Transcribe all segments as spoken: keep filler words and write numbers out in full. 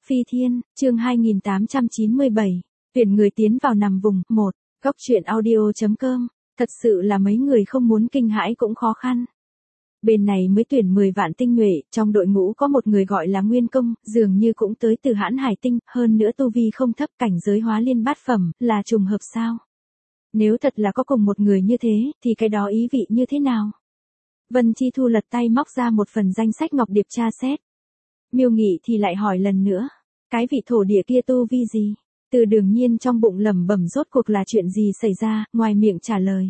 Phi Thiên, chương hai nghìn tám trăm chín mươi bảy, tuyển người tiến vào nằm vùng, một, góc truyện audio.com, thật sự là mấy người không muốn kinh hãi cũng khó khăn. Bên này mới tuyển mười vạn tinh nhuệ, trong đội ngũ có một người gọi là Nguyên Công, dường như cũng tới từ Hãn Hải Tinh, hơn nữa tu vi không thấp, cảnh giới hóa liên bát phẩm, là trùng hợp sao? Nếu thật là có cùng một người như thế, thì cái đó ý vị như thế nào? Vân Chi Thu lật tay móc ra một phần danh sách ngọc điệp tra xét. Miêu Nghị thì lại hỏi lần nữa, cái vị thổ địa kia tu vi gì? Từ Đường Nhiên trong bụng lẩm bẩm rốt cuộc là chuyện gì xảy ra, ngoài miệng trả lời.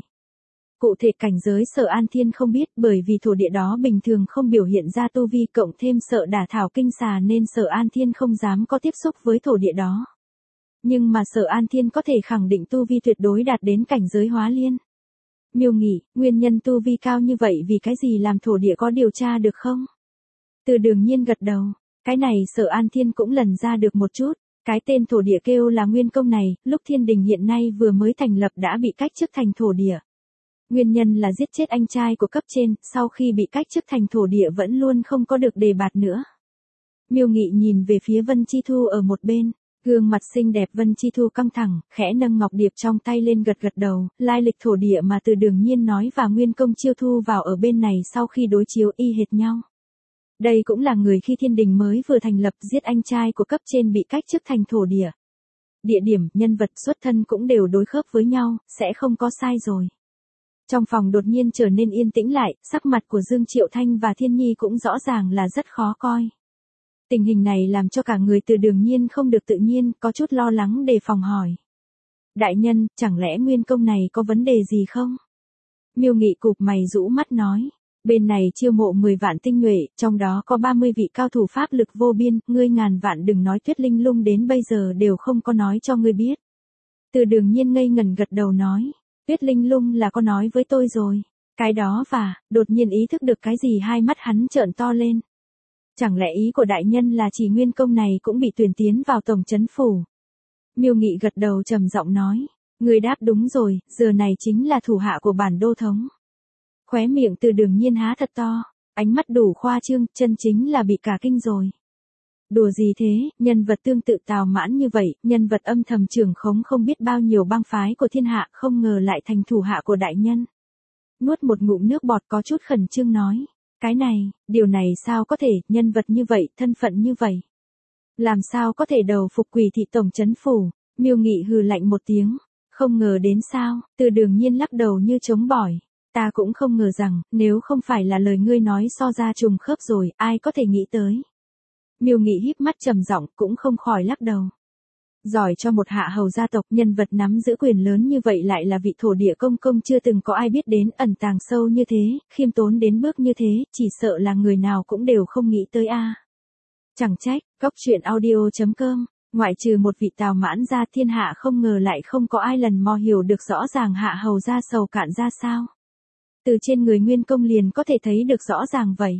Cụ thể cảnh giới Sở An Thiên không biết, bởi vì thổ địa đó bình thường không biểu hiện ra tu vi, cộng thêm sợ đả thảo kinh xà nên Sở An Thiên không dám có tiếp xúc với thổ địa đó. Nhưng mà Sở An Thiên có thể khẳng định tu vi tuyệt đối đạt đến cảnh giới hóa liên. Miêu Nghị, nguyên nhân tu vi cao như vậy vì cái gì làm thổ địa có điều tra được không? Từ Đường Nhiên gật đầu, cái này Sở An Thiên cũng lần ra được một chút, cái tên thổ địa kêu là Nguyên Công này, lúc Thiên Đình hiện nay vừa mới thành lập đã bị cách chức thành thổ địa. Nguyên nhân là giết chết anh trai của cấp trên, sau khi bị cách chức thành thổ địa vẫn luôn không có được đề bạt nữa. Miêu Nghị nhìn về phía Vân Chi Thu ở một bên, gương mặt xinh đẹp Vân Chi Thu căng thẳng, khẽ nâng ngọc điệp trong tay lên gật gật đầu, lai lịch thổ địa mà Từ Đường Nhiên nói và Nguyên Công chiêu thu vào ở bên này sau khi đối chiếu y hệt nhau. Đây cũng là người khi Thiên Đình mới vừa thành lập giết anh trai của cấp trên bị cách chức thành thổ địa. Địa điểm, nhân vật, xuất thân cũng đều đối khớp với nhau, sẽ không có sai rồi. Trong phòng đột nhiên trở nên yên tĩnh lại, sắc mặt của Dương Triệu Thanh và Thiên Nhi cũng rõ ràng là rất khó coi. Tình hình này làm cho cả người Từ Đường Nhiên không được tự nhiên, có chút lo lắng đề phòng hỏi. Đại nhân, chẳng lẽ Nguyên Công này có vấn đề gì không? Miêu Nghị cụp mày rũ mắt nói. Bên này chiêu mộ mười vạn tinh nhuệ, trong đó có ba mươi vị cao thủ pháp lực vô biên, ngươi ngàn vạn đừng nói Tuyết Linh Lung đến bây giờ đều không có nói cho ngươi biết. Từ Đường Nhiên ngây ngẩn gật đầu nói, Tuyết Linh Lung là có nói với tôi rồi. Cái đó và, đột nhiên ý thức được cái gì hai mắt hắn trợn to lên. Chẳng lẽ ý của đại nhân là chỉ Nguyên Công này cũng bị tuyển tiến vào tổng trấn phủ? Miêu Nghị gật đầu trầm giọng nói, ngươi đáp đúng rồi, giờ này chính là thủ hạ của bản đô thống. Khóe miệng Từ Đường Nhiên há thật to, ánh mắt đủ khoa trương, chân chính là bị cả kinh rồi. Đùa gì thế, nhân vật tương tự Tào Mãn như vậy, nhân vật âm thầm trưởng khống không biết bao nhiêu bang phái của thiên hạ, không ngờ lại thành thủ hạ của đại nhân. Nuốt một ngụm nước bọt có chút khẩn trương nói, cái này, điều này sao có thể, nhân vật như vậy, thân phận như vậy. Làm sao có thể đầu phục Quỷ thị tổng trấn phủ? Miêu Nghị hừ lạnh một tiếng, không ngờ đến sao? Từ Đường Nhiên lắc đầu như chống bỏi. Ta cũng không ngờ rằng, nếu không phải là lời ngươi nói so ra trùng khớp rồi, ai có thể nghĩ tới. Miêu Nghị híp mắt trầm giọng, cũng không khỏi lắc đầu. Giỏi cho một hạ hầu gia tộc, nhân vật nắm giữ quyền lớn như vậy lại là vị thổ địa công công chưa từng có ai biết đến, ẩn tàng sâu như thế, khiêm tốn đến bước như thế, chỉ sợ là người nào cũng đều không nghĩ tới a. Chẳng trách, góc truyện audio.com, ngoại trừ một vị Tào Mãn gia, thiên hạ không ngờ lại không có ai lần mò hiểu được rõ ràng hạ hầu gia sầu cạn ra sao. Từ trên người Nguyên Công liền có thể thấy được rõ ràng vậy.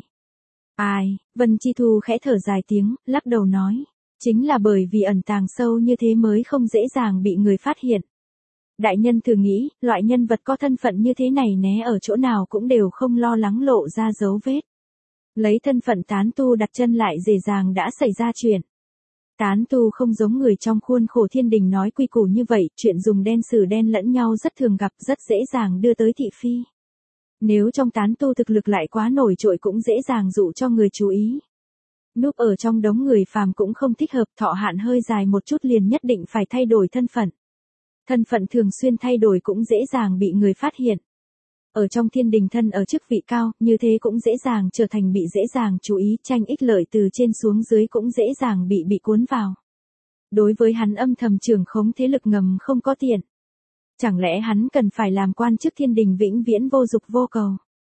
Ai, Vân Chi Thu khẽ thở dài tiếng, lắc đầu nói. Chính là bởi vì ẩn tàng sâu như thế mới không dễ dàng bị người phát hiện. Đại nhân thử nghĩ, loại nhân vật có thân phận như thế này né ở chỗ nào cũng đều không lo lắng lộ ra dấu vết. Lấy thân phận tán tu đặt chân lại dễ dàng đã xảy ra chuyện. Tán tu không giống người trong khuôn khổ Thiên Đình nói quy củ như vậy, chuyện dùng đen xử đen lẫn nhau rất thường gặp, rất dễ dàng đưa tới thị phi. Nếu trong tán tu thực lực lại quá nổi trội cũng dễ dàng dụ cho người chú ý. Núp ở trong đống người phàm cũng không thích hợp, thọ hạn hơi dài một chút liền nhất định phải thay đổi thân phận. Thân phận thường xuyên thay đổi cũng dễ dàng bị người phát hiện. Ở trong Thiên Đình thân ở chức vị cao, như thế cũng dễ dàng trở thành bị dễ dàng chú ý, tranh ích lợi từ trên xuống dưới cũng dễ dàng bị bị cuốn vào. Đối với hắn âm thầm trưởng khống thế lực ngầm không có tiện. Chẳng lẽ hắn cần phải làm quan chức Thiên Đình vĩnh viễn vô dục vô cầu?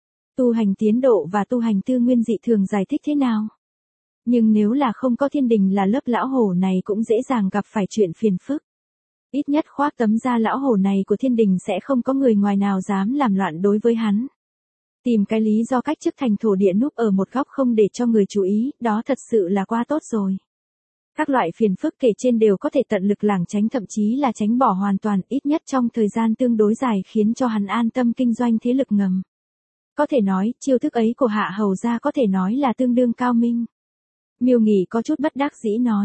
Tu hành tiến độ và tu hành tư nguyên dị thường giải thích thế nào? Nhưng nếu là không có Thiên Đình là lớp lão hổ này cũng dễ dàng gặp phải chuyện phiền phức. Ít nhất khoác tấm da lão hổ này của Thiên Đình sẽ không có người ngoài nào dám làm loạn đối với hắn. Tìm cái lý do cách chức thành thổ địa núp ở một góc không để cho người chú ý, đó thật sự là quá tốt rồi. Các loại phiền phức kể trên đều có thể tận lực lảng tránh, thậm chí là tránh bỏ hoàn toàn, ít nhất trong thời gian tương đối dài, khiến cho hắn an tâm kinh doanh thế lực ngầm. Có thể nói, chiêu thức ấy của hạ hầu gia có thể nói là tương đương cao minh. Miêu Nghị có chút bất đắc dĩ nói,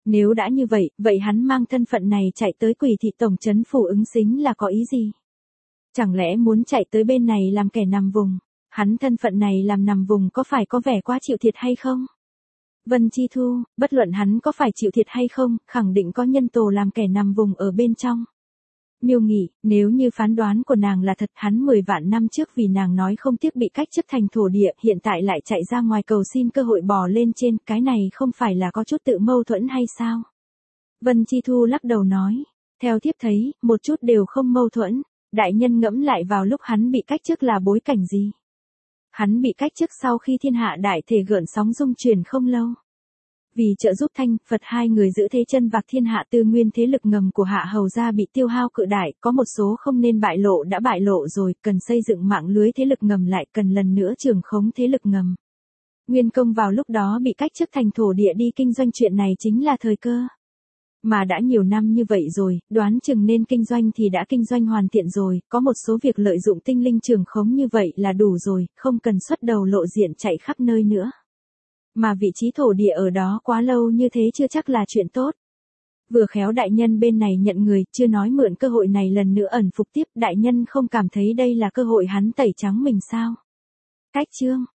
Nếu đã như vậy, vậy hắn mang thân phận này chạy tới Quỷ thị tổng trấn phủ ứng xính là có ý gì? Chẳng lẽ muốn chạy tới bên này làm kẻ nằm vùng? Hắn thân phận này làm nằm vùng có phải có vẻ quá chịu thiệt hay không? Vân Chi Thu, bất luận hắn có phải chịu thiệt hay không, khẳng định có nhân tổ làm kẻ nằm vùng ở bên trong. Miêu Nghị, nếu như phán đoán của nàng là thật, hắn mười vạn năm trước vì nàng nói không tiếc bị cách chức thành thổ địa, hiện tại lại chạy ra ngoài cầu xin cơ hội bò lên trên, cái này không phải là có chút tự mâu thuẫn hay sao? Vân Chi Thu lắc đầu nói, theo thiếp thấy, một chút đều không mâu thuẫn, đại nhân ngẫm lại vào lúc hắn bị cách chức là bối cảnh gì? Hắn bị cách chức sau khi thiên hạ đại thể gợn sóng dung chuyển không lâu. Vì trợ giúp Thanh, Phật hai người giữ thế chân vạc thiên hạ, tư nguyên thế lực ngầm của Hạ Hầu gia bị tiêu hao cự đại, có một số không nên bại lộ đã bại lộ rồi, cần xây dựng mạng lưới thế lực ngầm lại, cần lần nữa trưởng khống thế lực ngầm. Nguyên Công vào lúc đó bị cách chức thành thổ địa đi kinh doanh, chuyện này chính là thời cơ. Mà đã nhiều năm như vậy rồi, đoán chừng nên kinh doanh thì đã kinh doanh hoàn thiện rồi, có một số việc lợi dụng tinh linh trưởng khống như vậy là đủ rồi, không cần xuất đầu lộ diện chạy khắp nơi nữa. Mà vị trí thổ địa ở đó quá lâu như thế chưa chắc là chuyện tốt. Vừa khéo đại nhân bên này nhận người, chưa nói mượn cơ hội này lần nữa ẩn phục tiếp, đại nhân không cảm thấy đây là cơ hội hắn tẩy trắng mình sao? Cách chương